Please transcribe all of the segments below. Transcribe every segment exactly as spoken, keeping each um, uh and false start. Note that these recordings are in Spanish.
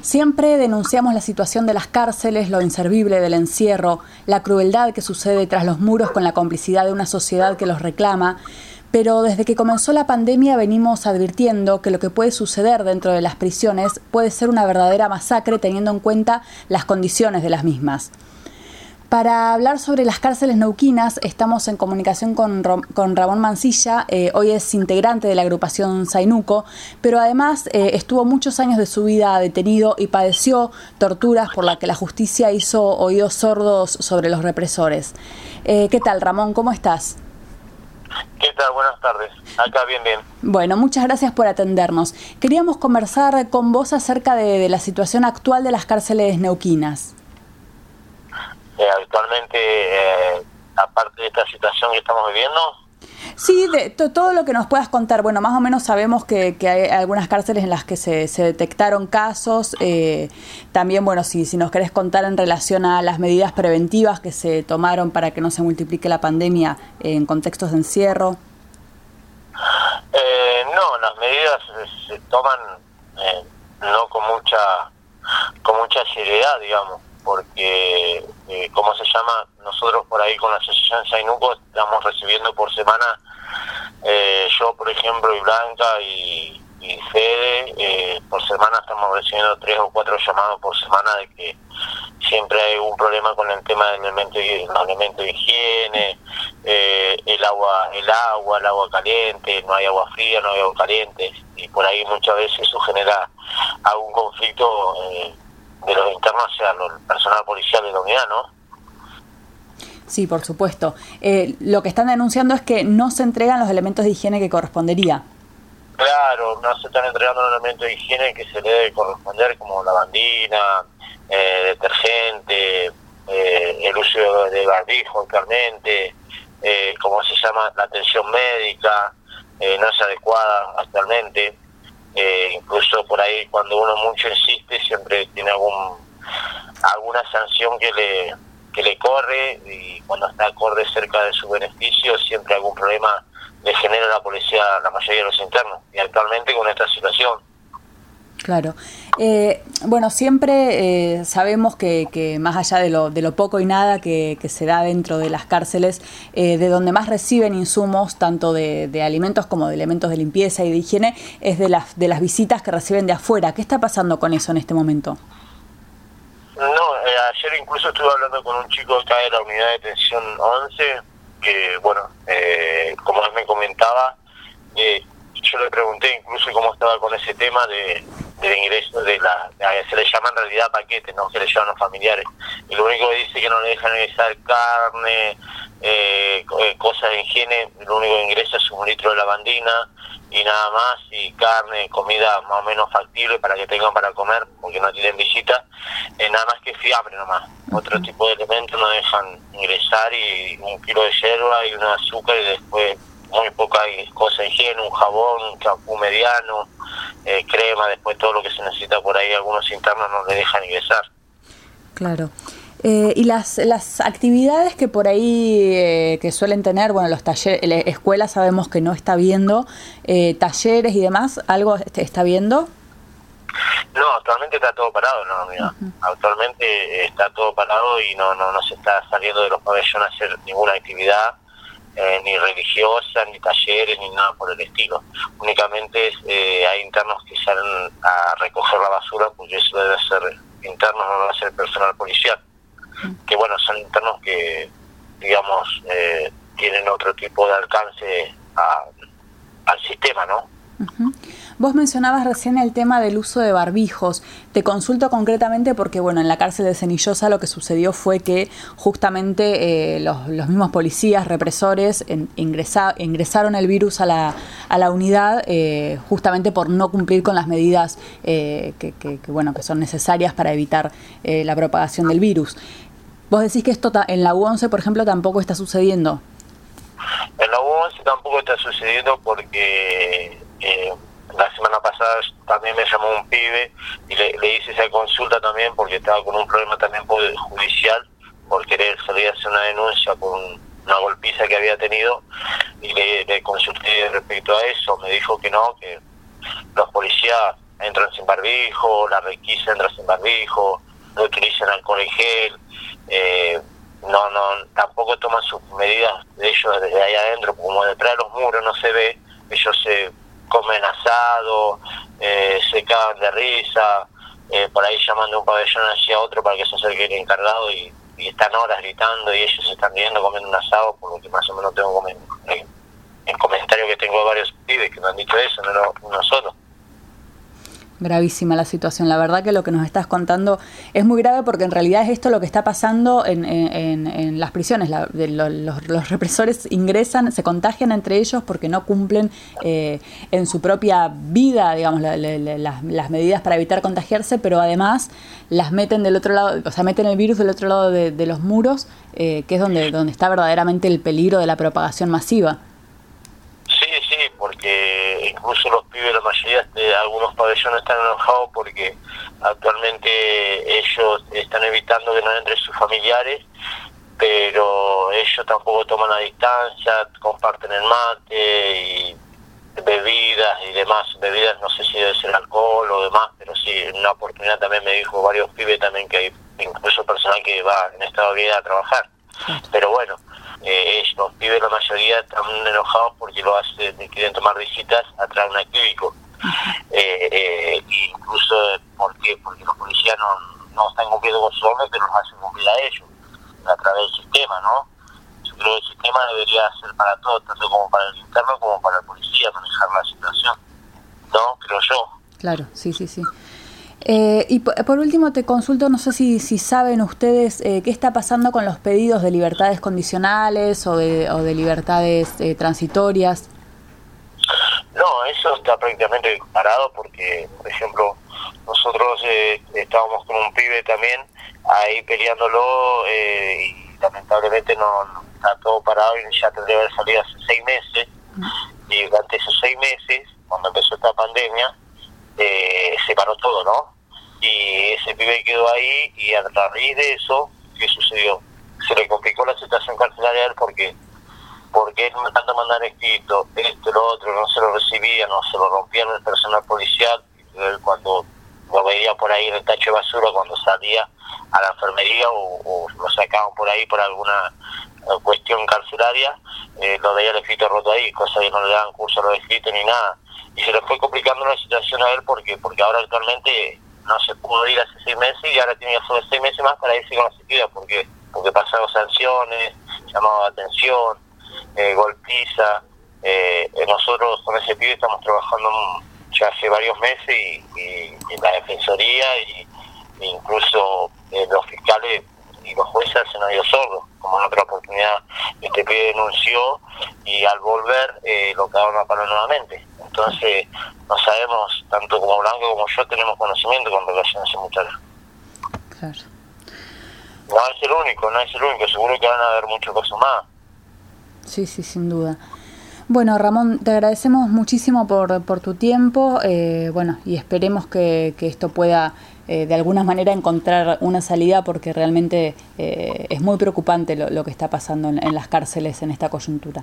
Siempre denunciamos la situación de las cárceles, lo inservible del encierro, la crueldad que sucede tras los muros con la complicidad de una sociedad que los reclama, pero desde que comenzó la pandemia venimos advirtiendo que lo que puede suceder dentro de las prisiones puede ser una verdadera masacre teniendo en cuenta las condiciones de las mismas. Para hablar sobre las cárceles neuquinas estamos en comunicación con, con Ramón Mancilla. Eh, hoy es integrante de la agrupación Zainuco, pero además eh, estuvo muchos años de su vida detenido y padeció torturas por las que la justicia hizo oídos sordos sobre los represores. Eh, ¿Qué tal, Ramón? ¿Cómo estás? ¿Qué tal? Buenas tardes. Acá bien, bien. Bueno, muchas gracias por atendernos. Queríamos conversar con vos acerca de, de la situación actual de las cárceles neuquinas. Eh, actualmente, eh, aparte de esta situación que estamos viviendo. Sí, de to, todo lo que nos puedas contar. Bueno, más o menos sabemos que, que hay algunas cárceles en las que se, se detectaron casos. Eh, también, bueno, si, si nos querés contar en relación a las medidas preventivas que se tomaron para que no se multiplique la pandemia en contextos de encierro. Eh, no, las medidas se, se toman eh, no con mucha, con mucha seriedad, digamos. Porque, eh, ¿cómo se llama? Nosotros por ahí con la asociación Zainuco estamos recibiendo por semana, eh, yo por ejemplo y Blanca y, y Fede, eh, por semana estamos recibiendo tres o cuatro llamados por semana de que siempre hay un problema con el tema del elemento, el elemento de higiene, eh, el agua, el agua, el agua caliente, no hay agua fría, no hay agua caliente, y por ahí muchas veces eso genera algún conflicto eh, de los internos hacia el personal policial de la unidad, ¿no? Sí, por supuesto. Eh, lo que están denunciando es que no se entregan los elementos de higiene que correspondería. Claro, no se están entregando los elementos de higiene que se le debe corresponder, como lavandina, eh, detergente, eh, el uso de barbijo actualmente, eh, ¿cómo se llama? La atención médica, eh, no es adecuada actualmente. Eh, incluso por ahí cuando uno mucho insiste siempre tiene algún alguna sanción que le que le corre, y cuando está acorde cerca de su beneficio siempre algún problema le genera a la policía, la mayoría de los internos, y actualmente con esta situación. Claro. Eh, bueno, siempre eh, sabemos que, que más allá de lo, de lo poco y nada que, que se da dentro de las cárceles, eh, de donde más reciben insumos, tanto de, de alimentos como de elementos de limpieza y de higiene, es de las, de las visitas que reciben de afuera. ¿Qué está pasando con eso en este momento? No, eh, ayer incluso estuve hablando con un chico acá de la unidad de detención once, que bueno, eh, como él me comentaba, eh, yo le pregunté incluso cómo estaba con ese tema de del ingreso de la, de, se le llama en realidad paquete, no que le llaman los familiares, y lo único que dice que no le dejan ingresar carne, eh, cosas de higiene, lo único que ingresa es un litro de lavandina y nada más, y carne, comida más o menos factible para que tengan para comer, porque no tienen visita, eh, nada más que fiambre nomás. Otro tipo de elementos no dejan ingresar, y un kilo de yerba y un azúcar, y después muy poca cosa de higiene, un jabón, un champú mediano, eh, crema, después todo lo que se necesita por ahí, algunos internos no le dejan ingresar. Claro. Eh, y las las actividades que por ahí eh, que suelen tener, bueno, los talleres, la escuela sabemos que no está viendo, eh, talleres y demás, ¿algo está viendo? No, actualmente está todo parado, no, mira, uh-huh. Actualmente está todo parado y no no no se está saliendo de los pabellones a hacer ninguna actividad. Eh, ni religiosa, ni talleres, ni nada por el estilo. Únicamente eh, hay internos que salen a recoger la basura, porque eso debe ser internos, no debe ser personal policial. Que bueno, son internos que, digamos, eh, tienen otro tipo de alcance a, al sistema, ¿no? Uh-huh. Vos mencionabas recién el tema del uso de barbijos. Te consulto concretamente porque, bueno, en la cárcel de Cenillosa lo que sucedió fue que justamente eh, los, los mismos policías represores en, ingresa, ingresaron el virus a la, a la unidad eh, justamente por no cumplir con las medidas eh, que, que, que, bueno, que son necesarias para evitar eh, la propagación del virus. Vos decís que esto ta- en la U once, por ejemplo, tampoco está sucediendo. En la U once tampoco está sucediendo porque eh, la semana pasada también me llamó un pibe y le, le hice esa consulta también porque estaba con un problema también judicial por querer salir a hacer una denuncia por un, una golpiza que había tenido, y le, le consulté respecto a eso. Me dijo que no, que los policías entran sin barbijo, la requisa entra sin barbijo, no utilizan alcohol en gel, eh, no, no, tampoco toman sus medidas de ellos desde ahí adentro, como detrás de los muros no se ve, ellos se comen asado, eh, se cagan de risa, eh, por ahí llaman de un pabellón hacia otro para que se acerque el encargado y, y están horas gritando y ellos se están riendo comiendo un asado, por lo que más o menos tengo como en, en, en comentarios que tengo de varios pibes que me han dicho eso, no, no uno solo. Gravísima la situación. La verdad que lo que nos estás contando es muy grave porque en realidad es esto lo que está pasando en, en, en las prisiones. La, de lo, los, los represores ingresan, se contagian entre ellos porque no cumplen eh, en su propia vida, digamos, la, la, la, las, las medidas para evitar contagiarse, pero además las meten del otro lado, o sea, meten el virus del otro lado de, de los muros, eh, que es donde, donde está verdaderamente el peligro de la propagación masiva. Porque incluso los pibes, la mayoría de algunos pabellones están enojados porque actualmente ellos están evitando que no entren sus familiares, pero ellos tampoco toman la distancia, comparten el mate y bebidas y demás, bebidas no sé si debe ser alcohol o demás, pero sí, en una oportunidad también me dijo varios pibes también que hay incluso personal que va en estado de vida a trabajar, pero bueno, Eh, los pibes la mayoría están enojados porque lo hacen, quieren tomar visitas atrás de un actívico, eh, eh, incluso ¿por qué? Porque los policías no, no están cumpliendo con su orden, pero los hacen cumplir a ellos a través del sistema, ¿no? Yo creo que el sistema debería ser para todos, tanto como para el interno como para el policía, manejar la situación, ¿no? Creo yo. Claro, sí, sí, sí. Eh, y por, por último te consulto, no sé si, si saben ustedes eh, qué está pasando con los pedidos de libertades condicionales o de, o de libertades eh, transitorias. No, eso está prácticamente parado porque, por ejemplo, nosotros eh, estábamos con un pibe también ahí peleándolo eh, y lamentablemente no, no está todo parado y ya tendría que haber salido hace seis meses. Mm. Y durante esos seis meses, cuando empezó esta pandemia, eh, se paró todo, ¿no? Y ese pibe quedó ahí y a raíz de eso, ¿qué sucedió? Se le complicó la situación carcelaria a él porque porque él tanto mandar escrito, esto, lo otro, no se lo recibían, no se lo rompían el personal policial, y él cuando lo veía por ahí en el tacho de basura, cuando salía a la enfermería o, o lo sacaban por ahí por alguna eh, cuestión carcelaria, eh, lo veía el escrito roto ahí, cosa que no le daban curso a los escritos ni nada. Y se le fue complicando la situación a él porque porque ahora actualmente no se pudo ir hace seis meses y ahora tiene solo seis meses más para irse con la seguridad porque porque pasaron sanciones, llamado de atención, eh, golpiza. Eh, nosotros con ese pibe estamos trabajando ya hace varios meses y, y, y en la defensoría y e incluso eh, los fiscales y los jueces se nos dio sordos, como en otra oportunidad este pibe denunció y al volver eh, lo cagaron a palo nuevamente. Entonces, no sabemos, tanto como Blanco como yo tenemos conocimiento con relación a ese muchacho. Claro. No es el único, no es el único, seguro que van a haber muchos casos más. Sí, sí, sin duda. Bueno, Ramón, te agradecemos muchísimo por, por tu tiempo, eh, bueno, y esperemos que, que esto pueda eh, de alguna manera encontrar una salida porque realmente eh, es muy preocupante lo, lo que está pasando en, en las cárceles en esta coyuntura.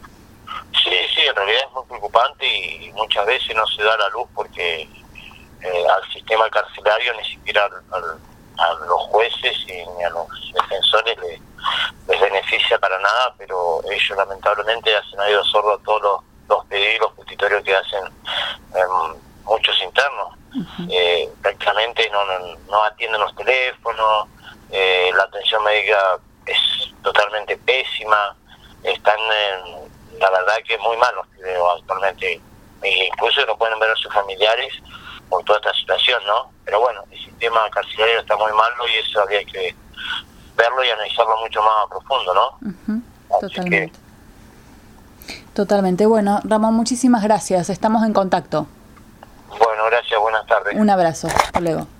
Sí, sí, en realidad es muy preocupante y muchas veces no se da la luz porque eh, al sistema carcelario ni siquiera al, al, a los jueces ni a los defensores les, les beneficia para nada, pero ellos lamentablemente hacen oído sordo a todos los, los pedidos, los petitorios que hacen eh, muchos internos. Uh-huh. eh, prácticamente no, no, no atienden los teléfonos, eh, la atención médica es totalmente pésima, están en la verdad que es muy malo actualmente, e incluso no pueden ver a sus familiares por toda esta situación, ¿no? Pero bueno, el sistema carcelario está muy malo y eso habría que verlo y analizarlo mucho más a profundo, ¿no? Uh-huh. Totalmente. Que... Totalmente. Bueno, Ramón, muchísimas gracias. Estamos en contacto. Bueno, gracias. Buenas tardes. Un abrazo. Hasta luego.